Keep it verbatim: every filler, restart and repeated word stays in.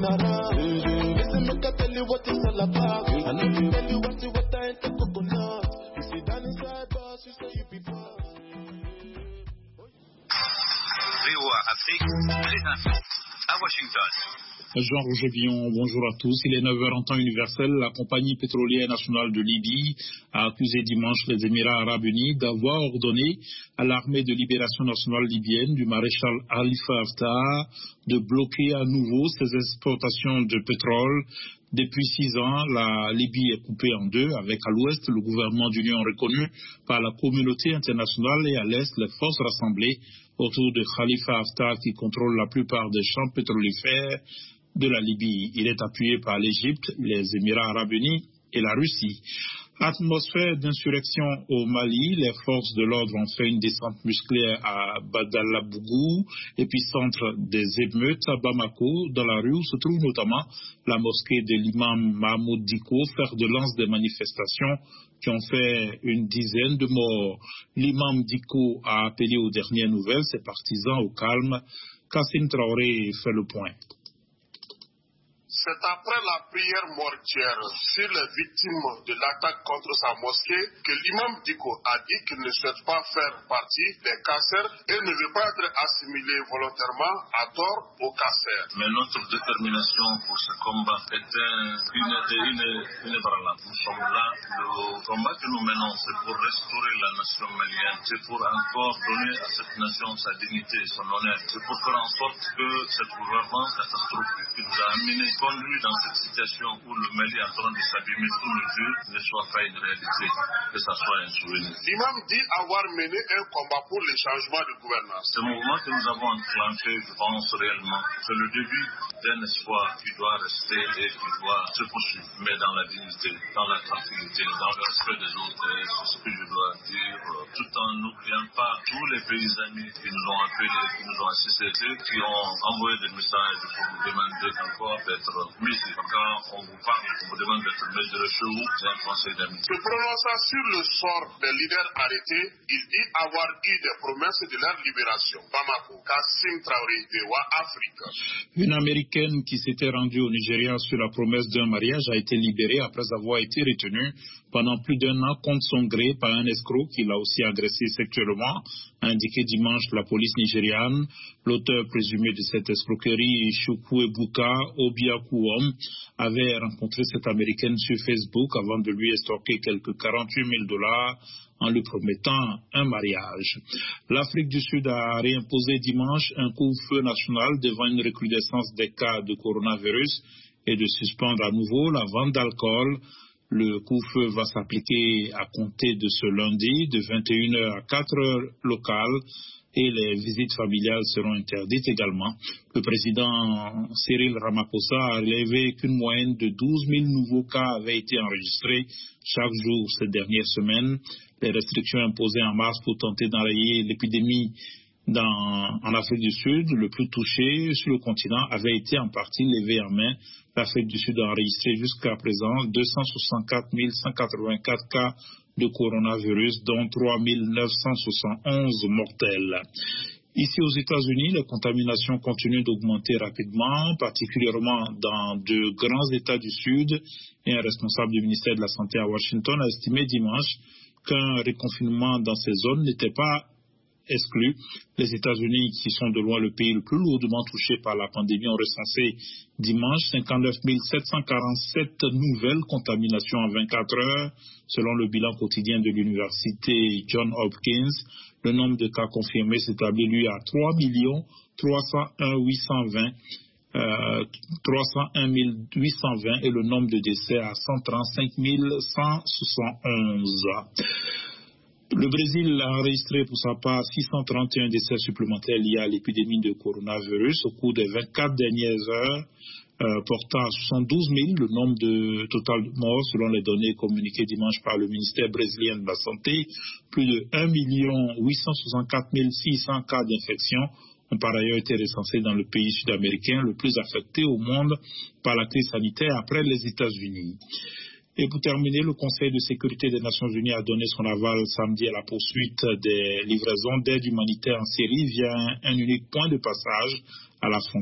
À Washington. Jean-Roger Billon, bonjour à tous. Il est neuf heures en temps universel. La compagnie pétrolière nationale de Libye a accusé dimanche les Émirats arabes unis d'avoir ordonné à l'armée de libération nationale libyenne du maréchal Khalifa Haftar de bloquer à nouveau ses exportations de pétrole. Depuis six ans, la Libye est coupée en deux, avec à l'ouest le gouvernement d'union reconnu par la communauté internationale et à l'est les forces rassemblées autour de Khalifa Haftar qui contrôle la plupart des champs pétrolifères de la Libye. Il est appuyé par l'Égypte, les Émirats arabes unis et la Russie. Atmosphère d'insurrection au Mali, les forces de l'ordre ont fait une descente musclée à Badalabougou, épicentre des émeutes à Bamako, dans la rue où se trouve notamment la mosquée de l'imam Mahmoud Dicko, fer de lance des manifestations qui ont fait une dizaine de morts. L'imam Dicko a appelé aux dernières nouvelles ses partisans au calme. Kassim Traoré fait le point. C'est après la prière mortuaire sur les victimes de l'attaque contre sa mosquée que l'imam Dicko a dit qu'il ne souhaite pas faire partie des casseurs et ne veut pas être assimilé volontairement à tort aux casseurs. Mais notre détermination pour ce combat est inébranlable. Nous sommes là. Le combat que nous menons, c'est pour restaurer la nation malienne. C'est pour encore donner à cette nation sa dignité et son honneur. C'est pour faire en sorte que cette gouvernement catastrophique qui nous a amenés conduit dans cette situation où le Mali est en train de s'abîmer sous mesure ne soit pas une réalité, que ça soit un souvenir. L'imam dit avoir mené un combat pour le changement de gouvernance. Ce mouvement que nous avons enclenché, je pense réellement, c'est le début d'un espoir qui doit rester et qui doit se poursuivre, mais dans la dignité, dans la tranquillité, dans le respect des autres. Et c'est ce que je dois dire, tout en n'oubliant pas tous les pays amis qui nous ont appelés, qui nous ont assistés, qui ont envoyé des messages pour nous demander encore d'être mis. Quand on vous parle, on vous demande d'être mesuré chez vous, c'est un conseil d'amis. Se prononçant sur le sort des leaders arrêtés, il dit avoir eu des promesses de leur libération. Bamako, Kassim Traoré, V O A Afrique. Une Américaine qui s'était rendue au Nigeria sur la promesse d'un mariage a été libérée après avoir été retenue pendant plus d'un an contre son gré par un escroc qui l'a aussi agressé sexuellement, a indiqué dimanche la police nigériane. L'auteur présumé de cette escroquerie, Chukwuebuka Obiakuom, avait rencontré cette Américaine sur Facebook avant de lui estorquer quelques quarante-huit mille dollars en lui promettant un mariage. L'Afrique du Sud a réimposé dimanche un couvre-feu national devant une recrudescence des cas de coronavirus et de suspendre à nouveau la vente d'alcool. Le couvre-feu va s'appliquer à compter de ce lundi de vingt et une heures à quatre heures locales et les visites familiales seront interdites également. Le président Cyril Ramaphosa a relevé qu'une moyenne de douze mille nouveaux cas avaient été enregistrés chaque jour ces dernières semaines. Les restrictions imposées en mars pour tenter d'enrayer l'épidémie dans, en Afrique du Sud, le plus touché sur le continent, avaient été en partie levées en mai. L'Afrique du Sud a enregistré jusqu'à présent deux cent soixante-quatre mille cent quatre-vingt-quatre cas de coronavirus, dont trois mille neuf cent soixante et onze mortels. Ici aux États-Unis, les contaminations continuent d'augmenter rapidement, particulièrement dans de grands États du Sud. Et un responsable du ministère de la Santé à Washington a estimé dimanche qu'un reconfinement dans ces zones n'était pas exclu. Les États-Unis, qui sont de loin le pays le plus lourdement touché par la pandémie, ont recensé dimanche cinquante-neuf mille sept cent quarante-sept nouvelles contaminations en vingt-quatre heures, selon le bilan quotidien de l'université Johns Hopkins. Le nombre de cas confirmés s'établit, lui, à trois millions trois cent un mille huit cent vingt, euh, trois cent un mille huit cent vingt et le nombre de décès à cent trente-cinq mille cent soixante et onze. Le Brésil a enregistré pour sa part six cent trente et un décès supplémentaires liés à l'épidémie de coronavirus au cours des vingt-quatre dernières heures, euh, portant à soixante-douze mille le nombre de total de morts selon les données communiquées dimanche par le ministère brésilien de la Santé. Plus de un million huit cent soixante-quatre mille six cents cas d'infection ont par ailleurs été recensés dans le pays sud-américain le plus affecté au monde par la crise sanitaire après les États-Unis. Et pour terminer, le Conseil de sécurité des Nations Unies a donné son aval samedi à la poursuite des livraisons d'aide humanitaire en Syrie via un, un unique point de passage à la frontière.